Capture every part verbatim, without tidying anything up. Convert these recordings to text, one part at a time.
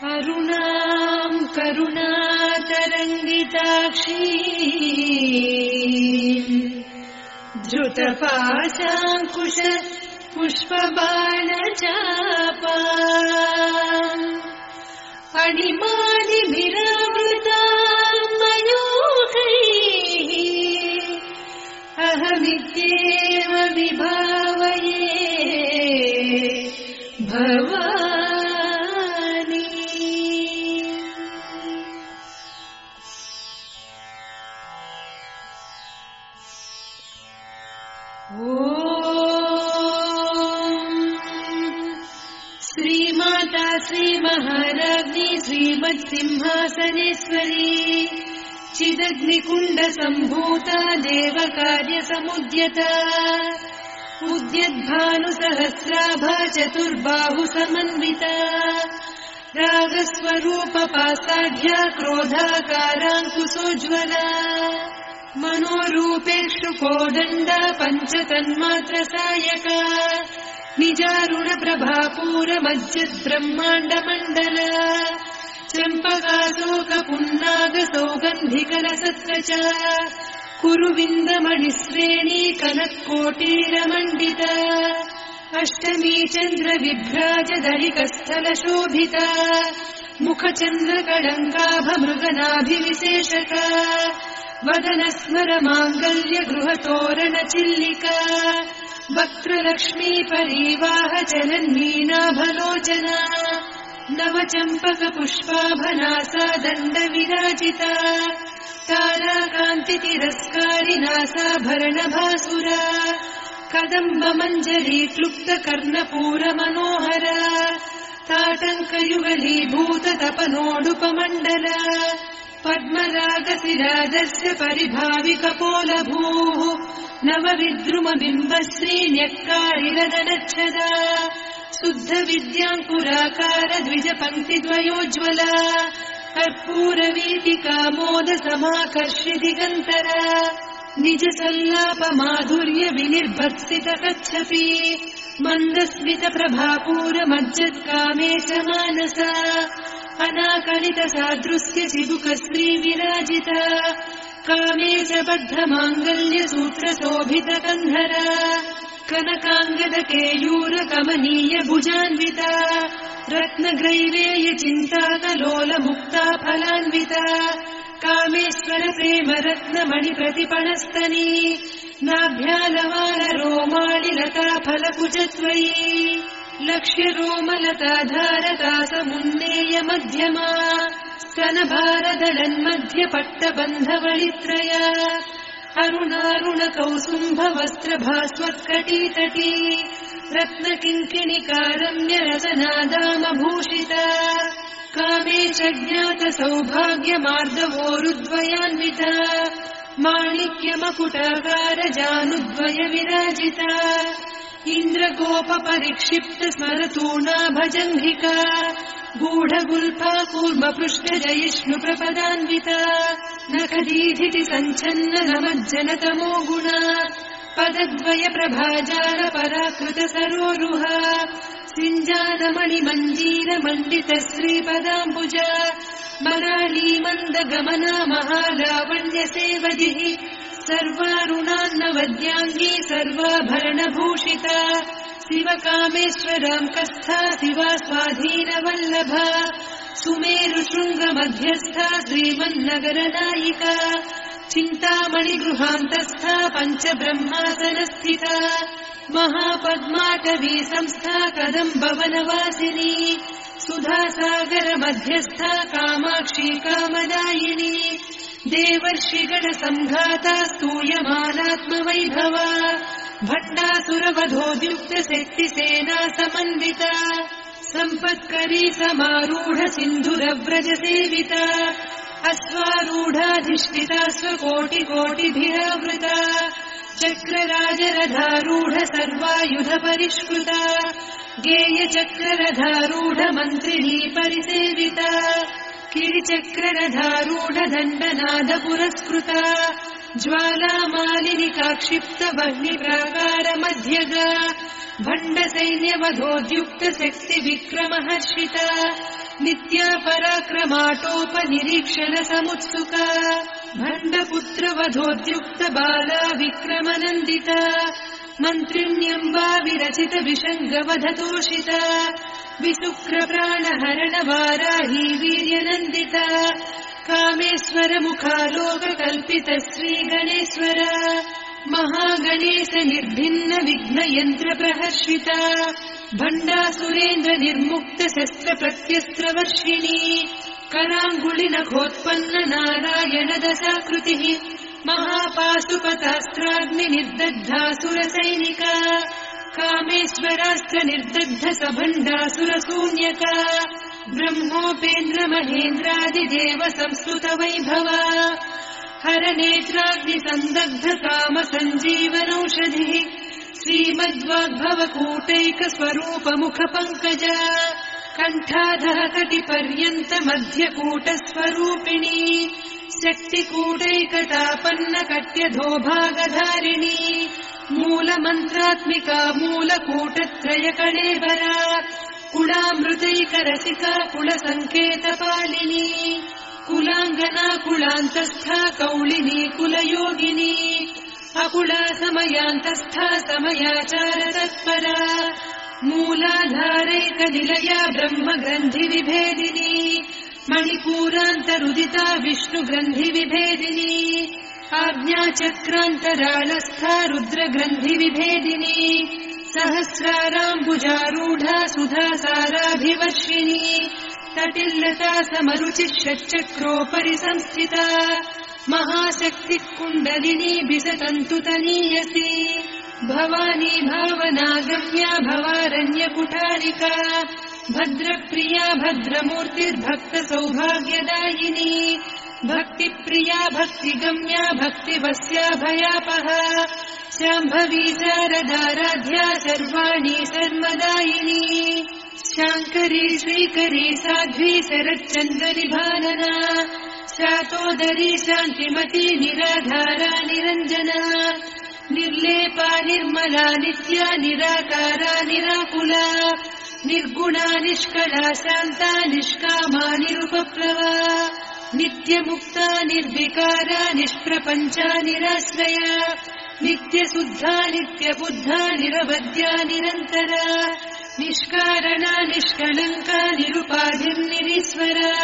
अरुणाम् करुणातरङ्गिताक्षी धृतपाशाङ्कुश पुष्पबाणचापा अणिमादिभिरावृताम् मयूखैः अहमित्येव विभावये भवानी। श्रीमाता श्रीमहाराज्ञी श्रीमत्सिंहासनेश्वरी चिदग्निकुण्डसम्भूता देवकार्यसमुद्यता उद्यद्भानुसहस्राभा चतुर्बाहुसमन्विता रागस्वरूपपासाढ्या क्रोधाकाराङ्कुशोज्ज्वला मनोरूपेक्षुकोदण्डा पञ्चतन्मात्रसायका निजारुणप्रभापूरमज्जद्ब्रह्माण्डमण्डला चम्पकाशोकपुन्नागसौगन्धिकरसत्कचा कुरुविन्दमणिश्रेणी कनक्कोटीरमण्डिता अष्टमी चन्द्रविभ्राजदलिकस्थलशोभिता मुखचन्द्रकलङ्काभमृगनाभिविशेषका वदनस्मरमाङ्गल्य गृहतोरणचिल्लिका वक्त्रलक्ष्मी परीवाह चलन्मीनाभलोचना नवचम्पकपुष्पाभनासा दण्डविराजिता ताराकान्तितिरस्कारिनासाभरणभासुरा कदम्बमञ्जरीक्लुप्तकर्णपूरमनोहरा ताटङ्कयुगलीभूततपनोडुपमण्डला पद्मरागशिराजस्य परिभाविकपोलभूः नवविद्रुमबिम्बश्रीन्यक्कारिरदनच्छदा शुद्धविद्याङ्कुराकार द्विजपङ्क्तिद्वयोज्ज्वला कर्पूरवीतिकामोदसमाकर्षि दिगन्तरा निजसल्लापमाधुर्य विनिर्भत्सितकच्छपि मन्दस्मितप्रभापूरमज्जत्कामेश मानसा अनाकलितसादृश्य चिबुकश्रीविराजिता कामेश बद्धमाङ्गल्यसूत्रशोभितकन्धरा कनकाङ्गदकेयूरकमनीय भुजान्विता रत्नग्रैवेय चिन्ताकलोलमुक्ता फलान्विता कामेश्वर प्रेम रत्नमणिप्रतिपणस्तनी नाभ्यालवालरोमाणिलता फलकुचत्वयी लक्ष्यरोमलताधारका समुन्नेय मध्यमा स्तनभारदलन्मध्यपट्टबन्धवलित्रया अरुणारुणकौसुम्भवस्त्रभास्वत्कटीतटी रत्नकिङ्किणिकारम्यरसनादामभूषिता कामेश ज्ञातसौभाग्यमार्दवोरुद्वयान्विता माणिक्यमकुटाकारजानुद्वय विराजिता इन्द्रगोपपरिक्षिप्त स्मरतूणा भजङ्घिका गूढगुल्फा कूर्मपृष्ठजयिष्णुप्रपदान्विता नखदीधिति सञ्छन्न नमज्जनतमो गुणा पदद्वय प्रभाजाल पराकृत सरोरुहा सिञ्जानमणिमञ्जीर मण्डित श्रीपदाम्बुजा मराली मन्दगमना महालावण्य सेवदिः सर्वारुणान्नवद्याङ्गी सर्वाभरणभूषिता शिवकामेश्वराङ्कस्था शिवा स्वाधीनवल्लभा सुमेरुशृङ्गमध्यस्था श्रीमन्नगरनायिका चिन्तामणिगृहान्तस्था पञ्चब्रह्मासनस्थिता महापद्माटवी संस्था कदम्बवनवासिनी सुधासागरमध्यस्था कामाक्षी कामदायिनी देवर्षिगणसङ्घाता स्तूयमानात्मवैभवा भट्टासुरवधोद्युक्तशक्तिसेना समन्विता सम्पत्करी समारूढ सिन्धुरव्रजसेविता अश्वारूढाधिष्ठिता स्वकोटिकोटिभिरावृता चक्रराजरथारूढ सर्वायुधपरिष्कृता गेयचक्ररथारूढ मन्त्रिणी परिसेविता किरिचक्ररथारूढ दण्डनाद पुरस्कृता ज्वालामालिनिका क्षिप्त वह्निप्राकार मध्यगा भण्डसैन्यवधोद्युक्त शक्ति विक्रमहर्षिता नित्या पराक्रमाटोपनिरीक्षण समुत्सुका भण्डपुत्रवधोद्युक्त बाला विक्रमनन्दिता मन्त्रिण्यम्बा विरचित विषङ्गवधतोषिता विशुक्रप्राणहरण वाराही वीर्यनन्दिता कामेश्वर मुखालोककल्पित श्रीगणेश्वर महागणेश निर्भिन्न विघ्नयन्त्र प्रहर्षिता भण्डासुरेन्द्र निर्मुक्त शस्त्र प्रत्यस्त्रवर्षिणी कराङ्गुलिनखोत्पन्न नारायण दशाकृतिः महापाशुपतास्त्राग्नि निर्दग्धासुरसैनिका कामेश्वरास्त्र निर्दग्ध सभण्डासुरशून्यका ब्रह्मोपेन्द्र महेन्द्रादिदेव संस्तुत वैभवा हरनेत्राग्नि सन्दग्ध काम सञ्जीवनौषधिः श्रीमद्वाग्भवकूटैक स्वरूप मुख पङ्कजा कण्ठाधः कटिपर्यन्त मध्यकूट स्वरूपिणी शक्तिकूटैकतापन्न कट्यधोभागधारिणी मूलमन्त्रात्मिका मूलकूटत्रय कळेबरा कुलामृतैकरसिका कुलसङ्केतपालिनी कुलाङ्गना कुलान्तस्था कौलिनी कुलयोगिनी अकुला समयान्तस्था समयाचारतत्परा मूलाधारैकनिलया ब्रह्मग्रन्थिविभेदिनी मणिपूरान्तरुदिता विष्णुग्रन्थिविभेदिनी आज्ञाचक्रान्तरालस्था रुद्रग्रन्थिविभेदिनी सहस्राराम्बुजारूढा सुधासाराभिवर्षिणी तटिल्लता समरुचिः षट्चक्रोपरि संस्थिता महाशक्तिः कुण्डलिनी बिसतन्तुतनीयसी भवानी भावनागम्या भवारण्यकुठारिका भद्रप्रिया भद्रमूर्तिर्भक्त सौभाग्यदायिनी भक्तिप्रिया भक्तिगम्या भक्तिवस्या भयापहा शाम्भवी शारदाराध्या सर्वाणि सर्वदायिनी शाङ्करी श्रीकरी साध्वी शरच्चन्द्रनिभानना शातोदरी शान्तिमती निराधारा निरञ्जना निर्लेपा निर्मला नित्या निराकारा निराकुला निर्गुणा निष्कला शान्ता निष्कामा निरुपप्लवा नित्यमुक्ता निर्विकारा निष्प्रपञ्चा निराश्रया नित्यशुद्धा नित्यबुद्धा निरवद्या निरन्तरा निष्कारणा निष्कलङ्का निरुपाधिर्निरीश्वरा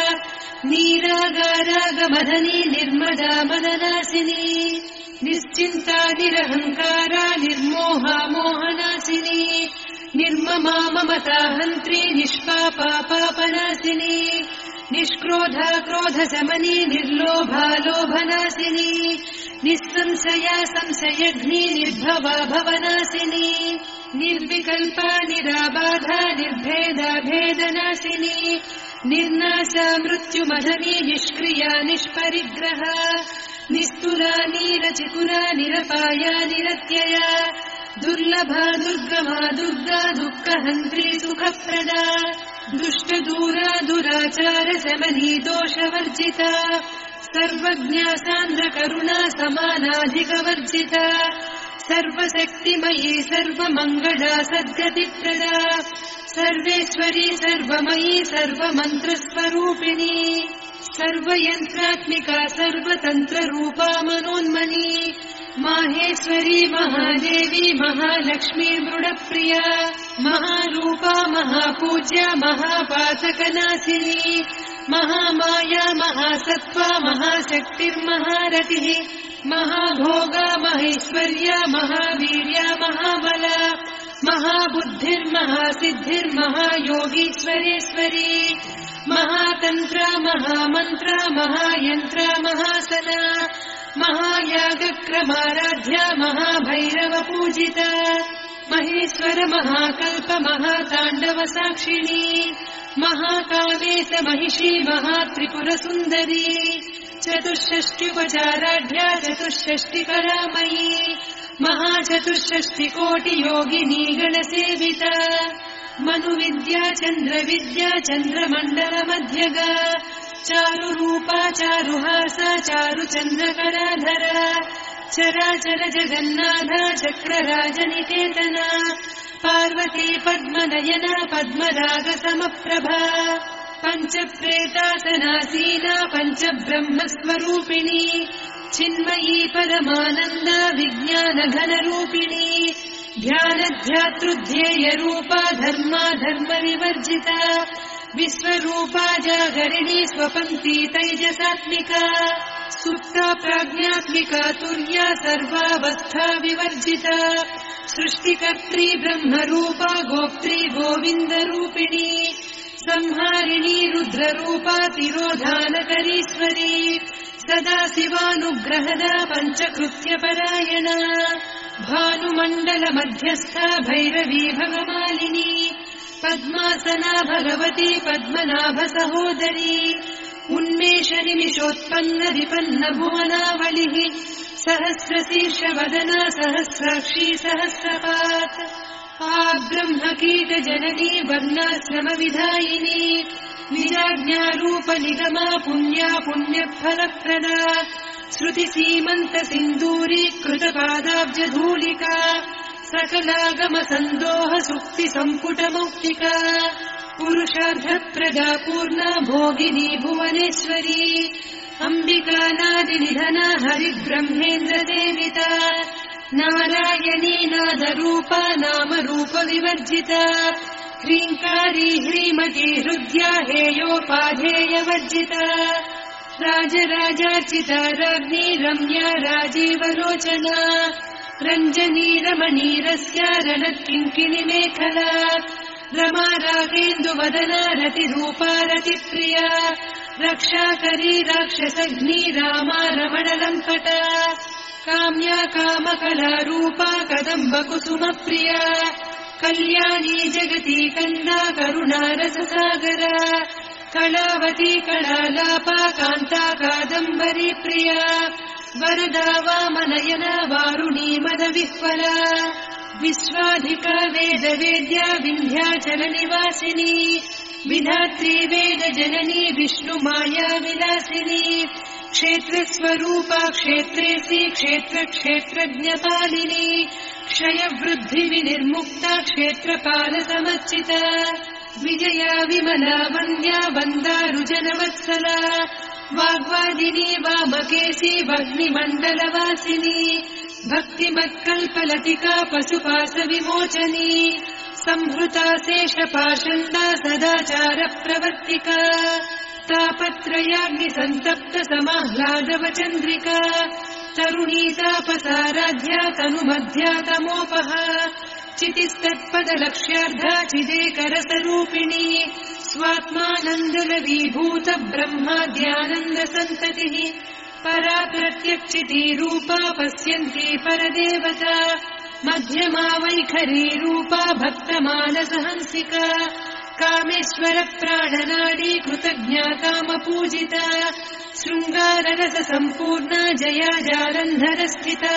नीरागारागमधनी निर्मदा मदनासिनी निश्चिन्ता निरहङ्कारा निर्मोहा मोहनासिनी निर्ममा ममता हन्त्री निष्पापा पापनासिनी निष्क्रोधा क्रोधशमनी निर्लोभा लोभनासिनी निःसंशया संशयघ्नी निर्भवा भवनासिनी निर्विकल्पा निराबाधा निर्भेदा भेदनासिनी निर्नाशा मृत्युमधनी निष्क्रिया निष्परिग्रहा निस्तुला नीरचिकुरा निरपाया निरत्यया दुर्लभा दुर्गमा दुर्गा दुःखहन्त्री सुखप्रदा दुष्टदूरा दुराचार शमनी दोषवर्जिता सर्वज्ञा सान्द्रकरुणा समानाधिकवर्जिता सर्वशक्तिमयी सर्वमङ्गला सद्गतिप्रदा सर्वेश्वरी सर्वमयी सर्वमन्त्रस्वरूपिणी सर्वयन्त्रात्मिका सर्वतन्त्ररूपा मनोन्मनी माहेश्वरी महादेवी महालक्ष्मी मृडप्रिया महारूपा महापूज्या महापातकनाशिनी महामाया महासत्त्वा महाशक्तिर्महारतिः महाभोगा महेश्वर्या महावीर्या महाबला महाबुद्धिर्महासिद्धिर्महायोगीश्वरेश्वरी महातन्त्रा महामन्त्रा महायन्त्रा महासना महायागक्रमाराध्या महाभैरवपूजिता महेश्वर महाकल्प महाताण्डव साक्षिणी महाकामेश महिषी महात्रिपुरसुन्दरी चतुष्षष्ट्युपचाराढ्या चतुष्षष्टिकरामयी महाचतुष्षष्टिकोटियोगिनी गणसेविता मनुविद्या चन्द्रविद्या चन्द्रमण्डलमध्यगा चारुरूपा चारुहासा चारुचन्द्रकराधरा चराचर जगन्नाथा चक्रराजनिकेतना पार्वती पद्मनयना पद्मरागसमप्रभा पञ्च प्रेतासनासीना पञ्च ब्रह्मस्वरूपिणी चिन्मयी परमानन्दा विज्ञानघनरूपिणी ध्यानध्यातृध्येयरूपा धर्मा धर्मविवर्जिता विश्वरूपा जागरिणी स्वपन्ती तैजसात्मिका सुप्ता प्राज्ञात्मिका तुर्या सर्वावस्था विवर्जिता सृष्टिकर्त्री ब्रह्मरूपा गोप्त्री गोविन्दरूपिणी संहारिणी रुद्ररूपा तिरोधानकरीश्वरी सदा शिवानुग्रहदा पञ्चकृत्यपरायणा भानुमण्डलमध्यस्था भैरवी भगमालिनी पद्मासना भगवती पद्मनाभसहोदरी उन्मेषनिमिषोत्पन्न विपन्न भुवनावलिः सहस्रशीर्षवदना सहस्राक्षी सहस्रपात् आब्रह्मकीटजननी वर्णाश्रमविधायिनी निजाज्ञारूपनिगमा पुण्या पुण्यफलप्रदा श्रुतिसीमन्तसिन्दूरीकृतपादाब्जधूलिका सकलागमसन्दोह सुक्तिसम्पुटमौक्तिका पुरुषार्थप्रदा पूर्णा भोगिनी भुवनेश्वरी अम्बिकानादिनिधना हरिब्रह्मेन्द्रदेविता नारायणी नादरूपा नामरूपविवर्जिता ह्रीङ्कारी ह्रीमती हृद्या हेयोपाधेयवर्जिता राजराजार्चिता राज्ञी रम्या राजीवलोचना रञ्जनी रमणीरस्या रणत्किङ्किणिमेखला रमा रागेन्दुवदना रतिरूपा रतिप्रिया रक्षाकरी राक्षसग्नी रामा रमणलम्पटा काम्या कामकलारूपा कदम्बकुसुमप्रिया कल्याणी जगती कन्दा करुणा रससागरा कलावती कलालापा कान्ता कादम्बरी प्रिया वरदा वामनयना वारुणी मदविह्वला विश्वाधिका वेदवेद्या विन्ध्याचलनिवासिनी विधात्री वेदजननी विष्णुमाया विलासिनी क्षेत्रस्वरूपा क्षेत्रेसी क्षेत्रक्षेत्रज्ञपालिनी क्षयवृद्धिविनिर्मुक्ता क्षेत्रपालसमर्चिता विजया विमला वन्द्या वन्दारुजनवत्सला वाग्वादिनी वामकेशी वह्निमण्डलवासिनी भक्तिमत्कल्पलतिका पशुपाशविमोचनी संहृता शेषपाषण्डा सदाचारप्रवर्तिका तापत्रयाग्निसन्तप्त समाह्लादवचन्द्रिका तरुणी तापसाराध्या तनुमध्या तमोपः चितिस्तत्पदलक्ष्यार्धा चिदेकरसरूपिणी स्वात्मानन्दलवीभूत ब्रह्माद्यानन्दसन्ततिः परा प्रत्यक्षितीरूपा पश्यन्ती परदेवता मध्यमा वैखरीरूपा भक्तमानसहंसिका कामेश्वरप्राणनाडी कृतज्ञा कामपूजिता शृङ्गाररससम्पूर्णा जया जालन्धरस्थिता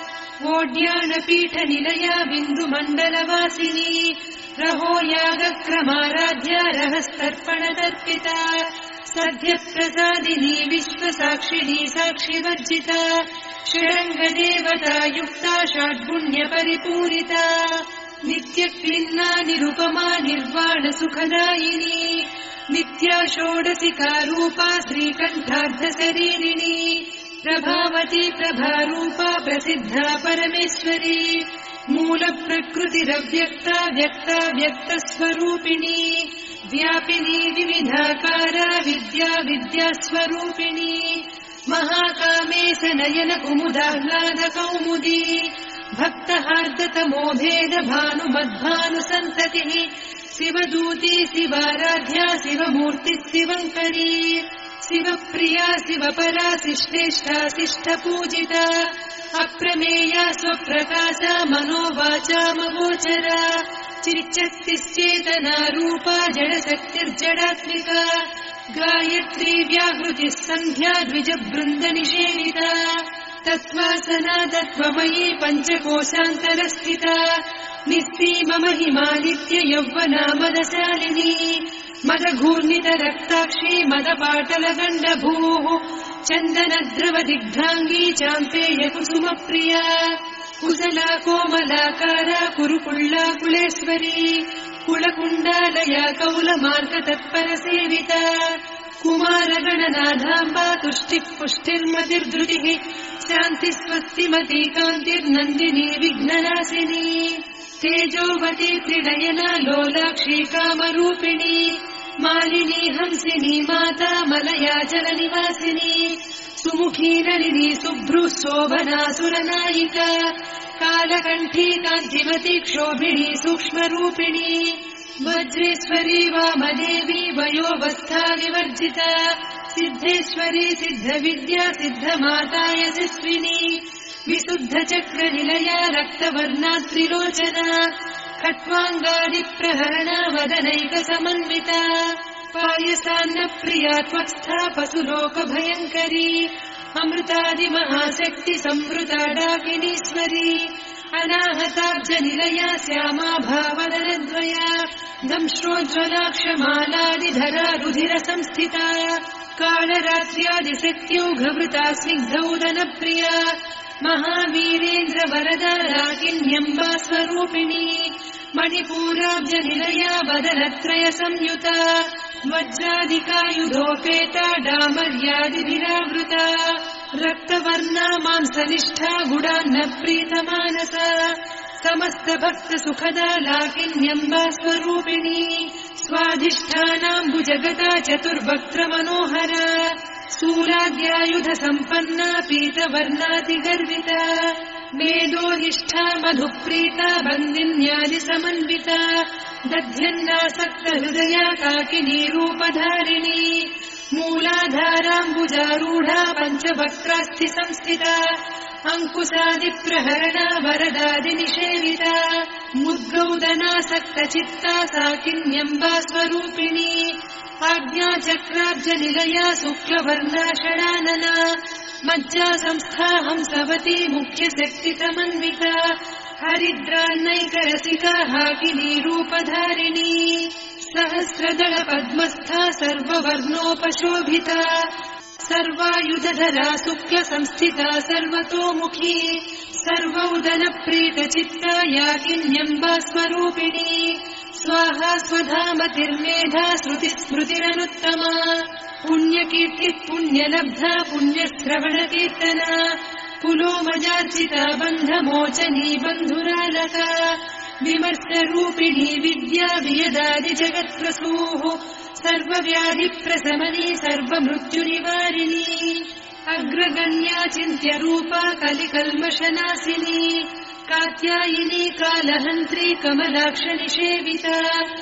वोड्यानपीठनिलया बिन्दुमण्डलवासिनी रहो यागक्रमाराध्या रहस्तर्पणदर्पिता सद्यप्रसादिनी विश्वसाक्षिणी साक्षिवर्जिता षडङ्गदेवता युक्ता षड्गुण्यपरिपूरिता नित्यक्लिन्ना निरुपमा निर्वाणसुखदायिनी नित्या षोडशिका रूपा श्रीकण्ठार्धशरीरिणी प्रभावती प्रभारूपा प्रसिद्धा परमेश्वरी मूलप्रकृतिरव्यक्ता व्यक्ता व्यक्तस्वरूपिणी व्यापिनी विविधाकारा विद्या विद्यास्वरूपिणी महाकामेश नयन कुमुदाह्लाद कौमुदी भक्तहार्दतमोभेद भानुमद्भानुसन्ततिः शिवदूती शिवाराध्या शिवमूर्तिः शिवङ्करी शिवप्रिया शिवपरा शिष्टेष्टा शिष्टपूजिता अप्रमेया स्वप्रकाशा मनोवाचामगोचरा चिच्चक्तिश्चेतना रूपा जडशक्तिर्जडात्मिका गायत्री व्याहृतिः सन्ध्या द्विजबृन्दनिषेविता तत्त्वासना तत्त्वमयी पञ्चकोशान्तरस्थिता निस्सीममहिमा नित्य यौवना मदशालिनी मदघूर्णितरक्ताक्षी मदपाटलगण्डभूः चन्दनद्रवदिग्धाङ्गी चाम्पेयकुसुमप्रिया कुशला कोमलाकारा कुरुकुल्ला कुलेश्वरी कुलकुण्डालया कौलमार्गतत्परसेविता कुमारगणनाथाम्बा तुष्टिः पुष्टिर्मतिर्धृतिः शान्तिस्वस्तिमती कान्तिर्नन्दिनी विघ्ननाशिनी तेजोवती त्रिनयना लोलाक्षी कामरूपिणी मालिनी हंसिनी माता मलयाचलनिवासिनी सुमुखी नलिनी शुभ्रुः शोभना सुरनायिका कालकण्ठी कान्तिमती क्षोभिणी सूक्ष्मरूपिणी वज्रेश्वरी वामदेवी वयोवस्था विवर्जिता सिद्धेश्वरी सिद्धविद्या सिद्धमाता यशस्विनी विशुद्धचक्रनिलया रक्तवर्णा त्रिलोचना खट्वाङ्गादिप्रहरणा वदनैकसमन्विता पायसान्नप्रिया त्वक्स्था पशुलोकभयङ्करी अमृतादिमहाशक्तिसंवृता डाकिनीश्वरी अनाहताब्जनिलया श्यामा भावनरद्वया दंश्रोज्ज्वलाक्षमालादिधरा रुधिरसंस्थिता कालरात्र्यादिशक्त्यौघवृता स्निग्धौदनप्रिया महावीरेन्द्रवरदा राकिन्यम्बा स्वरूपिणी मणिपूराब्जनिलया वदनत्रय संयुता वज्रादिकायुधोपेता डामर्यादिभिरावृता रक्तवर्णा मांसनिष्ठा गुडान्नप्रीतमानसा समस्तभक्तसुखदा लाकिन्यम्बा स्वरूपिणी स्वाधिष्ठानाम्बुजगता चतुर्वक्त्रमनोहरा शूलाद्यायुधसम्पन्ना पीतवर्णातिगर्विता मेदोनिष्ठा मधुप्रीता बन्दिन्यादिसमन्विता दध्यन्नासक्तहृदया काकिनीरूपधारिणी मूलाधाराम्बुजारूढा पञ्चवक्त्रास्थिसंस्थिता अङ्कुशादिप्रहरणा वरदादिनिषेविता मुद्गौदनासक्तचित्ता साकिन्यम्बा स्वरूपिणी आज्ञाचक्राब्जनिलया शुक्लवर्णा षडानना मज्जा संस्था हंसवती मुख्यशक्तितमन्विता हरिद्रान्नैकरसिका हाकिनीरूपधारिणी सहस्रदलपद्मस्था सर्ववर्णोपशोभिता सर्वायुधधरा शुक्लसंस्थिता सर्वतोमुखी सर्वौदनप्रीतचित्ता याकिन्यम्बा स्वरूपिणी स्वाहा स्वधामतिर्मेधा श्रुतिस्मृतिरनुत्तमा पुण्यकीर्तिः पुण्यलब्धा पुण्यश्रवणकीर्तना पुलोमजार्चिता बन्धमोचनी बन्धुरालका विमर्शरूपिणी विद्या वियदादिजगत्प्रसूः सर्वव्याधिप्रशमनी सर्वमृत्युनिवारिणी अग्रगण्या चिन्त्यरूपा कलिकल्मषनाशिनी कात्यायिनी कालहन्त्री कमलाक्षनिषेविता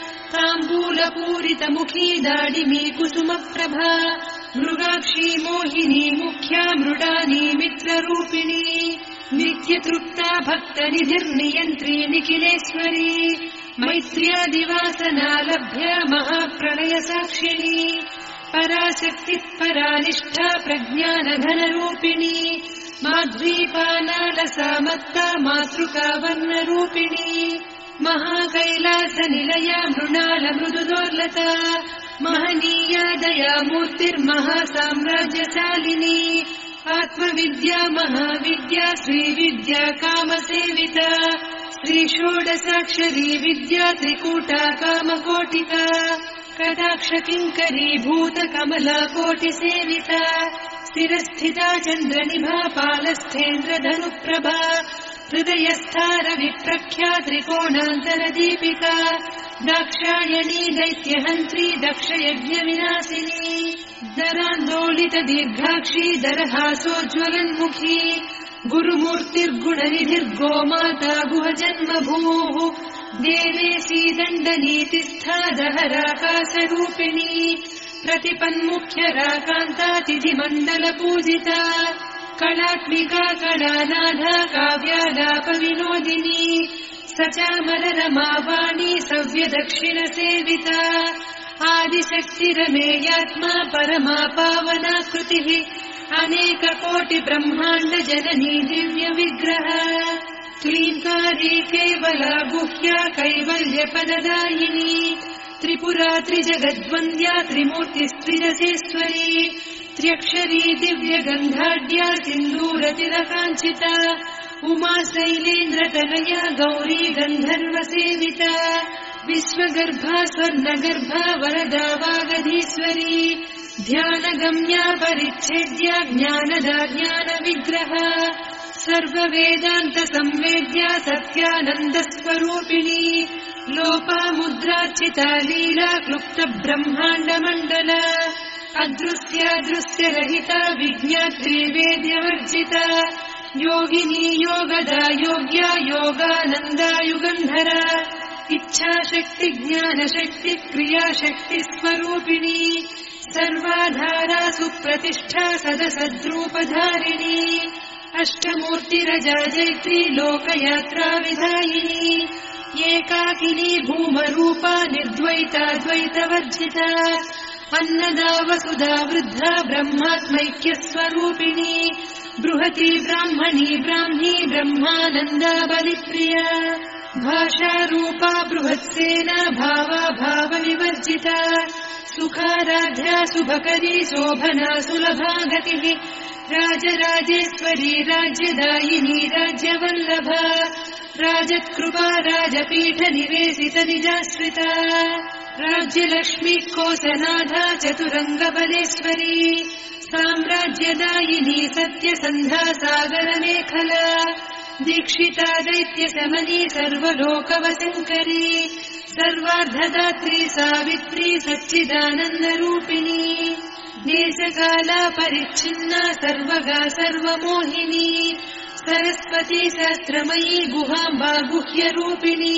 ताम्बूलपूरितमुखी दाडिमी कुसुमप्रभा मृगाक्षी मोहिनी मुख्या मृडानी मित्ररूपिणी नित्यतृप्ता भक्तनिधिर्नियन्त्री निखिलेश्वरी मैत्र्यादिवासना लभ्या महाप्रलयसाक्षिणी पराशक्तिः परानिष्ठा प्रज्ञानघनरूपिणी माध्वीपानालसामत्ता मातृका वर्णरूपिणी महाकैलासनिलया मृणालमृदुदोर्लता महनीया दयामूर्तिर्महासाम्राज्यशालिनी आत्मविद्या महाविद्या श्रीविद्या कामसेविता श्रीषोडशाक्षरी विद्या त्रिकूटा कामकोटिका कटाक्षकिङ्करी भूतकमला कोटिसेविता स्थिरस्थिता चन्द्रनिभा पालस्थेन्द्रधनुप्रभा हृदयस्था रविप्रख्या त्रिकोणान्तरदीपिका दाक्षायणी दैत्यहन्त्री दक्षयज्ञविनाशिनी दरान्दोलितदीर्घाक्षी दरहासोज्ज्वलन्मुखी गुरुमूर्तिर्गुणनिधिर्गोमाता गुहजन्मभूः देवेशी दण्डनीतिस्था दहराकाशरूपिणी प्रतिपन्मुख्यराकान्तातिथिमण्डलपूजिता कलात्मिका कलानाधा काव्यालापविनोदिनी सचामररमावाणी सव्यदक्षिणसेविता आदिशक्तिरमेयात्मा परमा पावना कृतिः अनेककोटिब्रह्माण्डजननी दिव्यविग्रह क्लीङ्कारी केवला गुह्या कैवल्यपददायिनी त्रिपुरा त्रिजगद्वन्द्या त्रिमूर्तिस्त्रिरसेश्वरी त्र्यक्षरी दिव्यगन्धाढ्या सिन्दूरतिलकाञ्चिता उमा शैलेन्द्रतनया गौरी गन्धर्वसेविता विश्वगर्भा स्वर्णगर्भा वरदा वागधीश्वरी ध्यानगम्या परिच्छेद्या ज्ञानदा ज्ञानविग्रहा सर्ववेदान्त संवेद्या सत्यानन्दस्वरूपिणी लोपामुद्रार्चिता लीला क्लुप्त ब्रह्माण्डमण्डला अदृश्यादृश्यरहिता विज्ञात्री वेद्यवर्जिता योगिनी योगदा योग्या योगानन्दा युगन्धरा इच्छाशक्ति ज्ञानशक्ति क्रियाशक्ति स्वरूपिणी सर्वाधारा सुप्रतिष्ठा सदसद्रूपधारिणी अष्टमूर्तिरजा जैत्री लोकयात्रा विधायिनी एकाकिनी भूमरूपा निर्द्वैता द्वैतवर्जिता अन्नदा वसुधा वृद्धा ब्रह्मात्मैक्यस्वरूपिणी बृहती ब्राह्मणी ब्राह्मी ब्रह्मानन्दा बलिप्रिया भाषारूपा बृहत्सेना भावा भावविवर्जिता सुखाराध्या शुभकरी शोभना सुलभा गतिः राजराजेश्वरी राज्यदायिनी राज्यवल्लभा राजत्कृपा राजपीठ निवेशित निजाश्रिता राज्यलक्ष्मी कोसनाधा चतुरङ्गबलेश्वरी साम्राज्यदायिनी सत्यसन्धा सागरमेखला दीक्षिता दैत्यशमनी सर्वलोकवशङ्करी सर्वार्धदात्री सावित्री सच्चिदानन्दरूपिणी देशकाला परिच्छिन्ना सर्वगा सर्वमोहिनी सरस्वती शास्त्रमयी गुहाम्बा गुह्यरूपिणी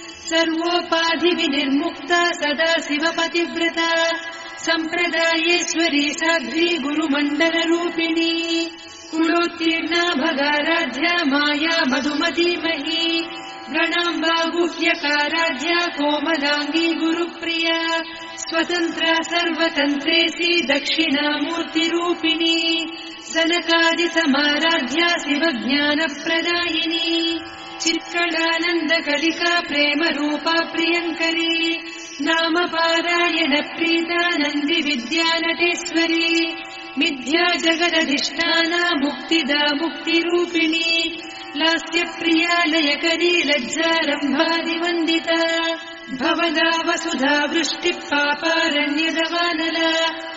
सर्वोपाधिविनिर्मुक्ता सदा शिवपतिव्रता सम्प्रदायेश्वरी साध्वी गुरुमण्डलरूपिणी कुलोत्तीर्णा भगाराध्या माया मधुमतीमही गणाम्बा गुह्यकाराध्या कोमलाङ्गी गुरुप्रिया स्वतन्त्रा सर्वतन्त्रेसी दक्षिणामूर्तिरूपिणी सनकादिसमाराध्या शिवज्ञानप्रदायिनी चित्कलानन्दकलिका प्रेमरूपा प्रियङ्करी नामपारायणप्रीता नन्दिविद्यानटेश्वरी मिथ्या जगदधिष्ठाना मुक्तिदा मुक्तिरूपिणी लास्यप्रिया लयकरी लज्जारम्भादिवन्दिता भवदा वसुधा वृष्टिः पापारण्यदवानला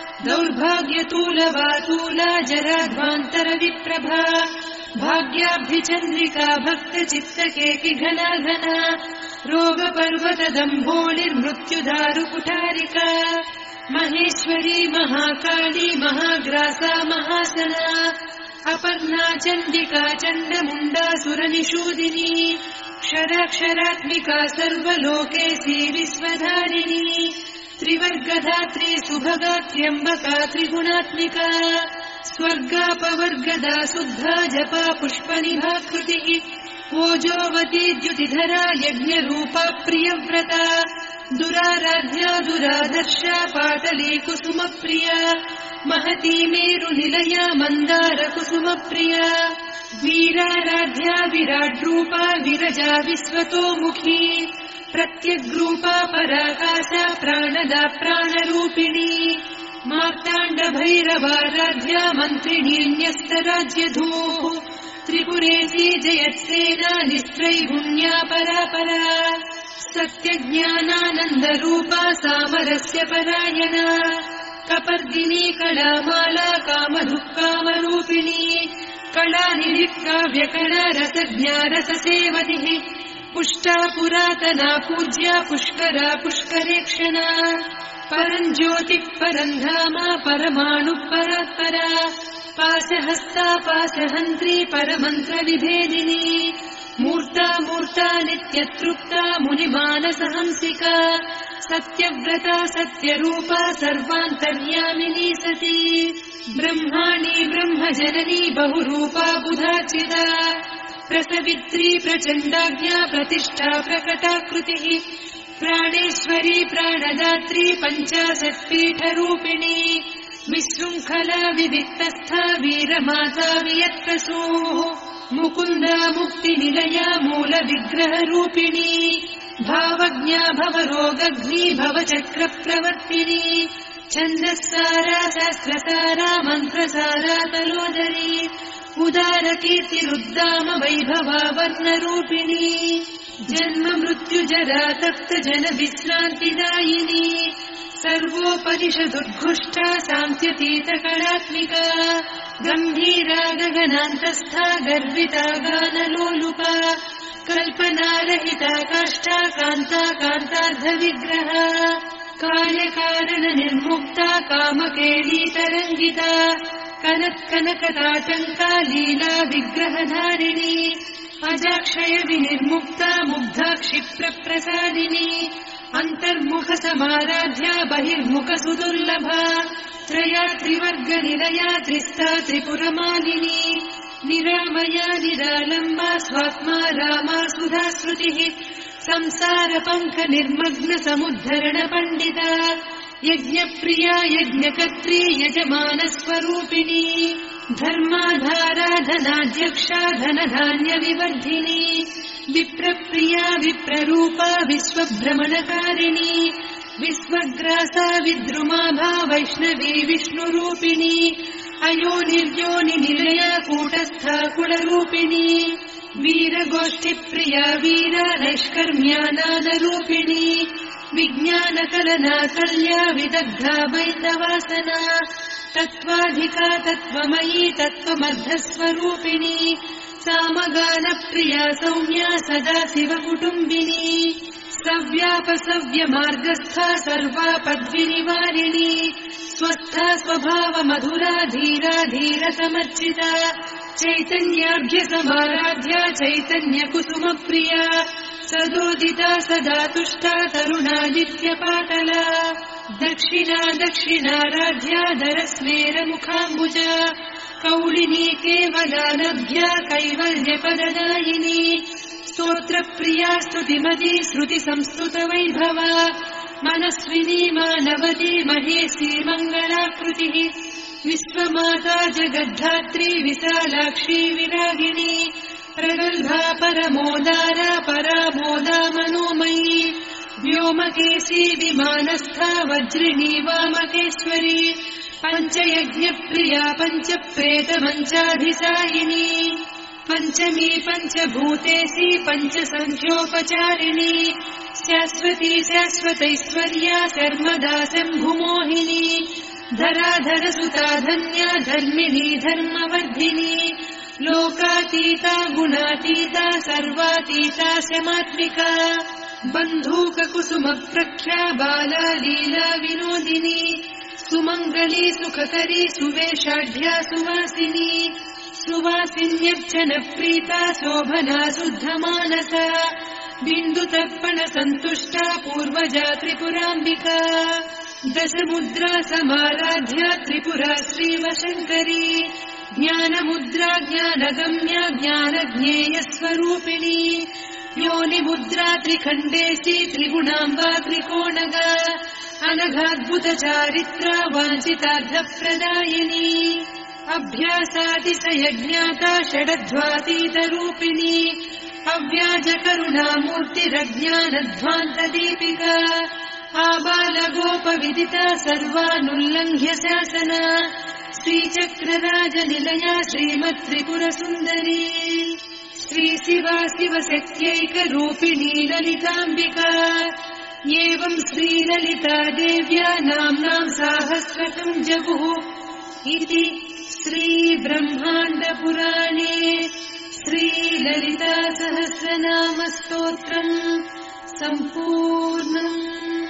दौर्भाग्यतूलवातूला जराध्वान्तरविप्रभा भाग्याब्धिचन्द्रिका भक्तचित्तकेकिघना घना रोगपर्वतदम्भोलिर्मृत्युदारुकुठारिका महेश्वरी महाकाली महाग्रासा महासना अपर्णा चण्डिका चण्डमुण्डा सुरनिषूदिनी क्षराक्षरात्मिका सर्वलोकेशी विश्वधारिणी त्रिवर्गधात्री सुभगा त्र्यम्बका त्रिगुणात्मिका स्वर्गापवर्गदा शुद्धा जपा पुष्पनिभाकृतिः ओजोवती द्युतिधरा यज्ञरूपा प्रियव्रता दुराराध्या दुरादर्शा पाटली कुसुमप्रिया महती मेरुनिलया मन्दार कुसुमप्रिया वीराराध्या विराड्रूपा विरजा विश्वतोमुखी प्रत्यग्रूपा पराकाशा प्राणदा प्राणरूपिणी मार्ताण्डभैरवाराध्या मन्त्रिणीन्यस्तराज्यधूः त्रिपुरेशी जयत्सेना निस्त्रैगुण्या परापरा सत्यज्ञानानन्दरूपा सामरस्य परायणा कपर्दिनी कलामाला कामधुक्कामरूपिणी कलानिधिकाव्यकला रसज्ञा रससेवतिः पुष्टा पुरातना पूज्या पुष्करा पुष्करेक्षणा परम् ज्योतिः परम् धाम परमाणुः परात्परा पाशहस्ता पाशहन्त्री परमन्त्रविभेदिनी मूर्ता मूर्ता नित्यतृप्ता मुनिमानसहंसिका सत्यव्रता सत्यरूपा सर्वान्तर्यामिनी सती ब्रह्माणी ब्रह्मजननी बहुरूपा बुधाचिदा प्रसवित्री प्रचण्डाज्ञा प्रतिष्ठा प्रकटाकृतिः प्राणेश्वरी प्राणदात्री पञ्चाशत्पीठरूपिणी विशृङ्खला विविक्तस्था वीरमाता वियत्प्रसूः मुकुन्दा मुक्तिनिलया मूलविग्रहरूपिणी भावज्ञा भवरोगघ्नी भवचक्रप्रवर्तिनी छन्दस्सारा शास्त्रसारा मन्त्रसारा तलोदरी उदारकीर्तिरुद्दाम वैभवा वर्णरूपिणी जन्म मृत्युजरा तप्त जन विश्रान्तिदायिनी सर्वोपनिषदुद्घुष्टा सांस्यतीतकलात्मिका गम्भीरा गगनान्तस्था गर्विता गानलोलुपा कल्पनारहिता काष्ठा कान्ता कान्तार्धविग्रहा कालकारण निर्मुक्ता कामकेलीतरङ्गिता कनत्कनकताटङ्का लीला विग्रहधारिणी अजाक्षय विनिर्मुक्ता मुग्धा क्षिप्रप्रसादिनी अन्तर्मुख समाराध्या बहिर्मुख सुदुर्लभा त्रया त्रिवर्गनिलया त्रिस्ता त्रिपुरमालिनी निरामया निरालम्बा स्वात्मा रामा सुधा श्रुतिः संसारपङ्ख निर्मग्न समुद्धरण पण्डिता यज्ञप्रिया यज्ञकर्त्री यजमानस्वरूपिणी धर्माधारा धनाध्यक्षा धनधान्यविवर्धिनी विप्रप्रिया विप्ररूपा विश्वभ्रमणकारिणी विश्वग्रासा विद्रुमाभा वैष्णवी विष्णुरूपिणी अयोनिर्योनिनिलया कूटस्था कुलरूपिणी वीरगोष्ठिप्रिया वीरा नैष्कर्म्यानादरूपिणी विज्ञानकलना कल्या विदग्धा वैन्दवासना तत्त्वाधिका तत्त्वमयी तत्त्वमर्धस्वरूपिणी सामगानप्रिया सौम्या सदा शिवकुटुम्बिनी सव्यापसव्यमार्गस्था सर्वापद्विनिवारिणी स्वस्था स्वभावमधुरा धीरा धीरसमर्चिता चैतन्याभ्यसमाराध्या चैतन्यकुसुमप्रिया सदोदिता सदा तुष्टा तरुणादित्यपाटला दक्षिणा दक्षिणाराध्या दरस्मेरमुखाम्बुजा कौलिनी केवलानभ्या कैवल्यपददायिनी स्तोत्रप्रिया स्तुतिमती श्रुतिसंस्तुतवैभवा मनस्विनी मानवती महेशी मङ्गलाकृतिः विश्वमाता जगद्धात्री विशालाक्षी विरागिणी प्रगल्भा परमोदारा परामोदा मनोमयी व्योमकेशी विमानस्था वज्रिणी वामकेश्वरी पञ्चयज्ञप्रिया पञ्चप्रेतमञ्चाधिसायिनी पञ्चमी पञ्चभूतेशी पञ्चसङ्ख्योपचारिणी शाश्वती शाश्वतैश्वर्या सर्वदा शम्भुमोहिनी धराधरसुता धन्या धर्मिणी धर्मवर्धिनी लोकातीता गुणातीता सर्वातीता शमात्मिका बन्धूककुसुमप्रख्या बाला लीला विनोदिनी सुमङ्गली सुखकरी सुवेशाढ्या सुवासिनी सुवासिन्यर्चनप्रीता शोभना शुद्धमानसा बिन्दुतर्पणसन्तुष्टा पूर्वजा त्रिपुराम्बिका दशमुद्रा समाराध्या त्रिपुरा श्रीवशङ्करी ज्ञानमुद्रा ज्ञानगम्या ज्ञानज्ञेयस्वरूपिणी योनिमुद्रा त्रिखण्डेशी त्रिगुणाम्बा त्रिकोणगा अनघाद्भुतचारित्रा वाञ्छितार्थप्रदायिनी अभ्यासातिशयज्ञाता षडध्वातीतरूपिणी अव्याजकरुणामूर्तिरज्ञानध्वान्तदीपिका आबालगोपविदिता सर्वानुल्लङ्घ्य शासना श्रीचक्रराजनिलया श्रीमत्त्रिपुरसुन्दरी श्रीशिवा शिवशक्त्यैकरूपिणी ललिताम्बिका एवं श्रीललिता देव्या नाम्नां साहस्रकं जगुः इति श्रीब्रह्माण्डपुराणे श्रीललिता सहस्रनामस्तोत्रम् सम्पूर्णम्।